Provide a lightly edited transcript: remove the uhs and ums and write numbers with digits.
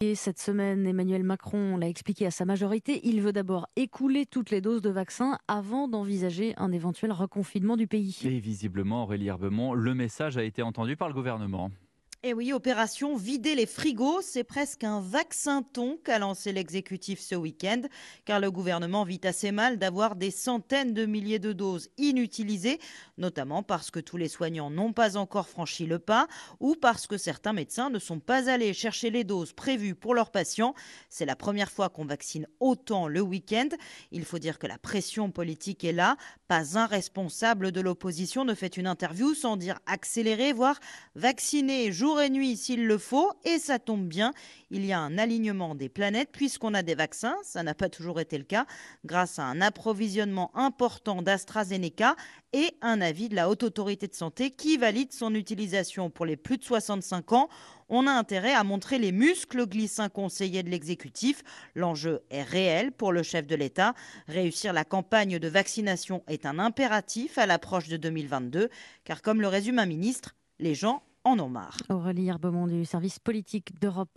Et cette semaine, Emmanuel Macron l'a expliqué à sa majorité, il veut d'abord écouler toutes les doses de vaccins avant d'envisager un éventuel reconfinement du pays. Et visiblement, Aurélie Herbemont, le message a été entendu par le gouvernement. Et oui, opération vider les frigos, c'est presque un vaccin-ton qu'a lancé l'exécutif ce week-end, car le gouvernement vit assez mal d'avoir des centaines de milliers de doses inutilisées, notamment parce que tous les soignants n'ont pas encore franchi le pas ou parce que certains médecins ne sont pas allés chercher les doses prévues pour leurs patients. C'est la première fois qu'on vaccine autant le week-end. Il faut dire que la pression politique est là. Pas un responsable de l'opposition ne fait une interview sans dire accélérer, voire vacciner jour et nuit s'il le faut, et ça tombe bien, il y a un alignement des planètes puisqu'on a des vaccins, ça n'a pas toujours été le cas, grâce à un approvisionnement important d'AstraZeneca et un avis de la Haute Autorité de Santé qui valide son utilisation pour les plus de 65 ans. On a intérêt à montrer les muscles, glisse un conseiller de l'exécutif. L'enjeu est réel pour le chef de l'État. Réussir la campagne de vaccination est un impératif à l'approche de 2022, car comme le résume un ministre, les gens en ont marre. Aurélie Herbemont du service politique d'Europe.